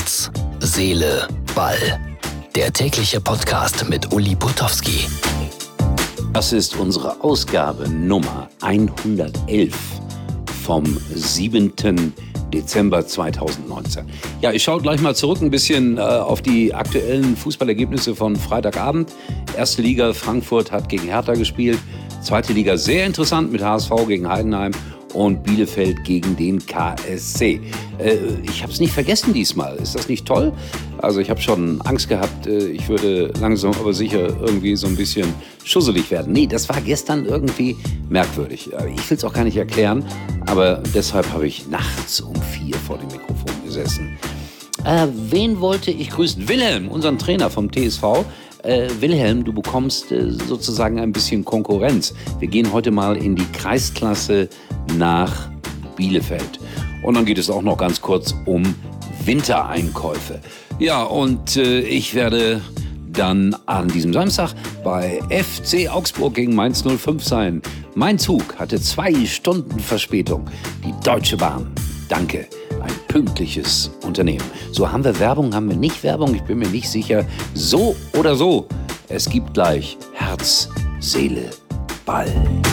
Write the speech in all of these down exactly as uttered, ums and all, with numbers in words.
Herz, Seele, Ball. Der tägliche Podcast mit Uli Potowski. Das ist unsere Ausgabe Nummer hundertelf vom siebten Dezember zweitausendneunzehn. Ja, ich schaue gleich mal zurück ein bisschen äh, auf die aktuellen Fußballergebnisse von Freitagabend. Erste Liga, Frankfurt hat gegen Hertha gespielt. Zweite Liga, sehr interessant mit H S V gegen Heidenheim und Bielefeld gegen den K S C. Äh, ich habe es nicht vergessen diesmal. Ist das nicht toll? Also ich habe schon Angst gehabt, äh, ich würde langsam aber sicher irgendwie so ein bisschen schusselig werden. Nee, das war gestern irgendwie merkwürdig. Ich will es auch gar nicht erklären, aber deshalb habe ich nachts um vier vor dem Mikrofon gesessen. Äh, wen wollte ich grüßen? Wilhelm, unseren Trainer vom T S V. Äh, Wilhelm, du bekommst äh, sozusagen ein bisschen Konkurrenz. Wir gehen heute mal in die Kreisklasse nach Bielefeld. Und dann geht es auch noch ganz kurz um Wintereinkäufe. Ja, und äh, ich werde dann an diesem Samstag bei F C Augsburg gegen Mainz null fünf sein. Mein Zug hatte zwei Stunden Verspätung. Die Deutsche Bahn, danke. Ein pünktliches Unternehmen. So, haben wir Werbung, haben wir nicht Werbung? Ich bin mir nicht sicher. So oder so, es gibt gleich Herz, Seele, Ball.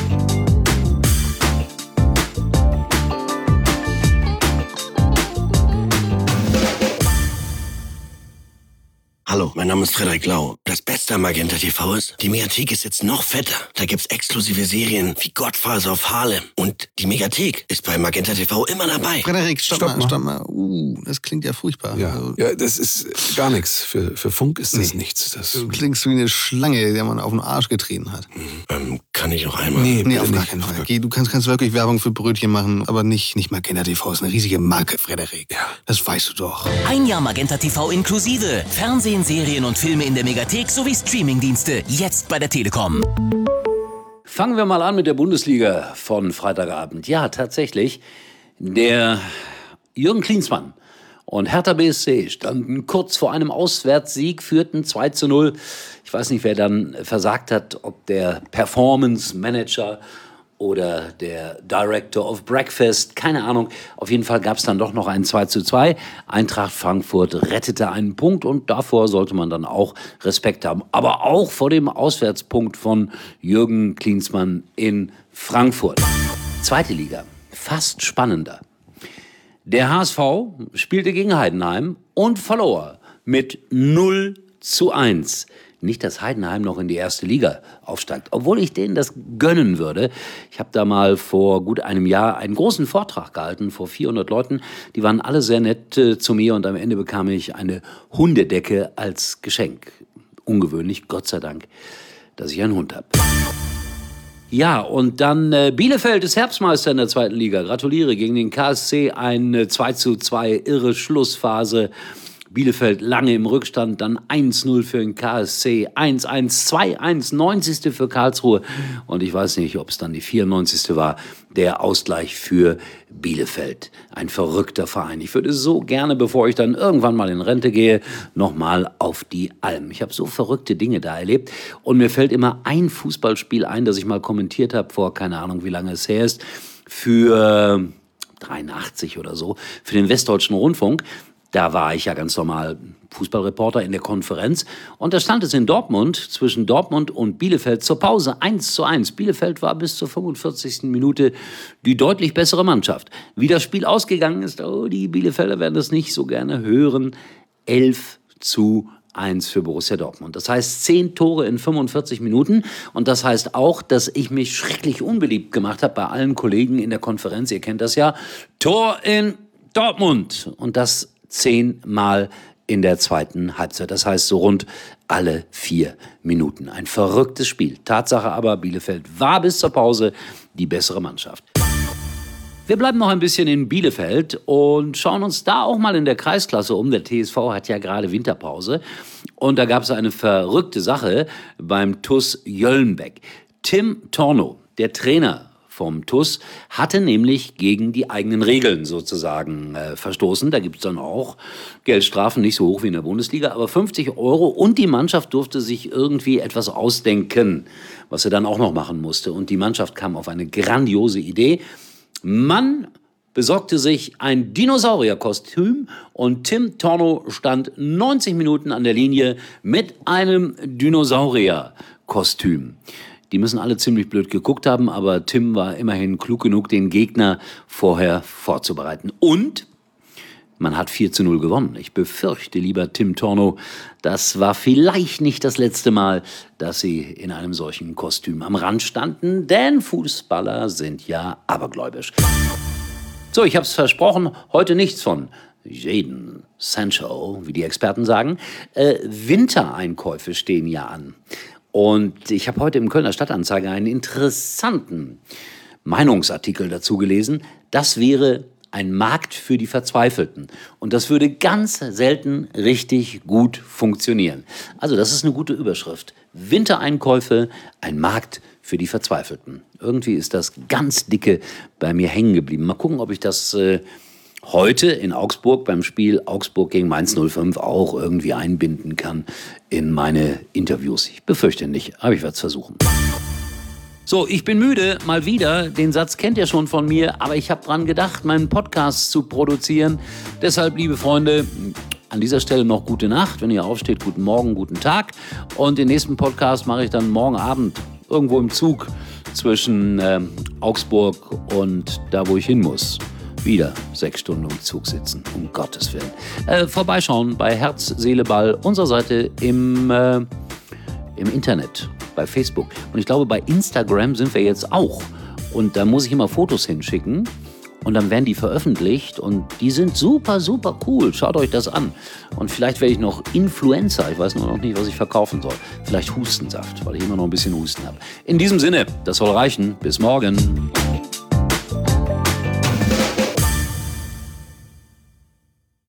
Hallo, mein Name ist Frederik Lau. Das Beste am Magenta T V ist, die Mediathek ist jetzt noch fetter. Da gibt's exklusive Serien wie Godfather of Harlem. Und die Mediathek ist bei Magenta T V immer dabei. Frederik, stopp, stopp mal, stopp mal. Uh, das klingt ja furchtbar. Ja, also, ja, das ist gar nichts. Für, für Funk ist das nee. nichts. Das du klingst wie eine Schlange, der man auf den Arsch getreten hat. Mhm. Ähm, kann ich noch einmal? Nee, nee auf gar keinen Fall. Okay, du kannst, kannst wirklich Werbung für Brötchen machen, aber nicht, nicht Magenta T V. Ist eine riesige Marke, Frederik. Ja. Das weißt du doch. Ein Jahr Magenta T V inklusive. Fernsehen, Serien und Filme in der Megathek sowie Streamingdienste. Jetzt bei der Telekom. Fangen wir mal an mit der Bundesliga von Freitagabend. Ja, tatsächlich. Der Jürgen Klinsmann und Hertha B S C standen kurz vor einem Auswärtssieg, führten zwei zu null. Ich weiß nicht, wer dann versagt hat, ob der Performance Manager oder der Director of Breakfast, keine Ahnung. Auf jeden Fall gab es dann doch noch ein zwei zu zwei. Eintracht Frankfurt rettete einen Punkt und davor sollte man dann auch Respekt haben. Aber auch vor dem Auswärtspunkt von Jürgen Klinsmann in Frankfurt. Zweite Liga, fast spannender. Der H S V spielte gegen Heidenheim und verlor mit null zu eins. Nicht, dass Heidenheim noch in die erste Liga aufsteigt, obwohl ich denen das gönnen würde. Ich habe da mal vor gut einem Jahr einen großen Vortrag gehalten vor vierhundert Leuten. Die waren alle sehr nett äh, zu mir und am Ende bekam ich eine Hundedecke als Geschenk. Ungewöhnlich, Gott sei Dank, dass ich einen Hund habe. Ja, und dann äh, Bielefeld ist Herbstmeister in der zweiten Liga. Gratuliere, gegen den K S C eine zwei zu zwei irre Schlussphase. Bielefeld lange im Rückstand, dann eins null für den K S C, eins eins, zwei eins, neunzigste für Karlsruhe. Und ich weiß nicht, ob es dann die vierundneunzigste war, der Ausgleich für Bielefeld. Ein verrückter Verein. Ich würde so gerne, bevor ich dann irgendwann mal in Rente gehe, nochmal auf die Alm. Ich habe so verrückte Dinge da erlebt. Und mir fällt immer ein Fußballspiel ein, das ich mal kommentiert habe vor, keine Ahnung, wie lange es her ist, für dreiundachtzig oder so, für den Westdeutschen Rundfunk. Da war ich ja ganz normal Fußballreporter in der Konferenz. Und da stand es in Dortmund, zwischen Dortmund und Bielefeld zur Pause eins zu eins. Bielefeld war bis zur fünfundvierzigsten Minute die deutlich bessere Mannschaft. Wie das Spiel ausgegangen ist, oh, die Bielefelder werden das nicht so gerne hören. elf zu eins für Borussia Dortmund. Das heißt zehn Tore in fünfundvierzig Minuten. Und das heißt auch, dass ich mich schrecklich unbeliebt gemacht habe bei allen Kollegen in der Konferenz. Ihr kennt das ja. Tor in Dortmund. Und das zehnmal in der zweiten Halbzeit. Das heißt so rund alle vier Minuten. Ein verrücktes Spiel. Tatsache aber, Bielefeld war bis zur Pause die bessere Mannschaft. Wir bleiben noch ein bisschen in Bielefeld und schauen uns da auch mal in der Kreisklasse um. Der T S V hat ja gerade Winterpause. Und da gab es eine verrückte Sache beim T U S Jöllenbeck. Tim Tornow, der Trainer vom T U S, hatte nämlich gegen die eigenen Regeln sozusagen äh, verstoßen. Da gibt es dann auch Geldstrafen, nicht so hoch wie in der Bundesliga, aber fünfzig Euro. Und die Mannschaft durfte sich irgendwie etwas ausdenken, was er dann auch noch machen musste. Und die Mannschaft kam auf eine grandiose Idee. Man besorgte sich ein Dinosaurierkostüm und Tim Tornow stand neunzig Minuten an der Linie mit einem Dinosaurierkostüm. Die müssen alle ziemlich blöd geguckt haben, aber Tim war immerhin klug genug, den Gegner vorher vorzubereiten. Und man hat vier zu null gewonnen. Ich befürchte, lieber Tim Tornow, das war vielleicht nicht das letzte Mal, dass Sie in einem solchen Kostüm am Rand standen, denn Fußballer sind ja abergläubisch. So, ich habe es versprochen, heute nichts von Jadon Sancho, wie die Experten sagen. Äh, Wintereinkäufe stehen ja an. Und ich habe heute im Kölner Stadtanzeiger einen interessanten Meinungsartikel dazu gelesen. Das wäre ein Markt für die Verzweifelten. Und das würde ganz selten richtig gut funktionieren. Also das ist eine gute Überschrift. Wintereinkäufe, ein Markt für die Verzweifelten. Irgendwie ist das ganz dicke bei mir hängen geblieben. Mal gucken, ob ich das äh, heute in Augsburg beim Spiel Augsburg gegen Mainz null fünf auch irgendwie einbinden kann in meine Interviews. Ich befürchte nicht, aber ich werde es versuchen. So, ich bin müde, mal wieder. Den Satz kennt ihr schon von mir, aber ich habe dran gedacht, meinen Podcast zu produzieren. Deshalb, liebe Freunde, an dieser Stelle noch gute Nacht. Wenn ihr aufsteht, guten Morgen, guten Tag. Und den nächsten Podcast mache ich dann morgen Abend irgendwo im Zug zwischen äh, Augsburg und da, wo ich hin muss. Wieder sechs Stunden im Zug sitzen, um Gottes Willen. Äh, vorbeischauen bei Herz, Seele, Ball, unserer Seite im, äh, im Internet, bei Facebook. Und ich glaube, bei Instagram sind wir jetzt auch. Und da muss ich immer Fotos hinschicken und dann werden die veröffentlicht und die sind super, super cool. Schaut euch das an. Und vielleicht werde ich noch Influencer. Ich weiß nur noch nicht, was ich verkaufen soll. Vielleicht Hustensaft, weil ich immer noch ein bisschen Husten habe. In diesem Sinne, das soll reichen. Bis morgen.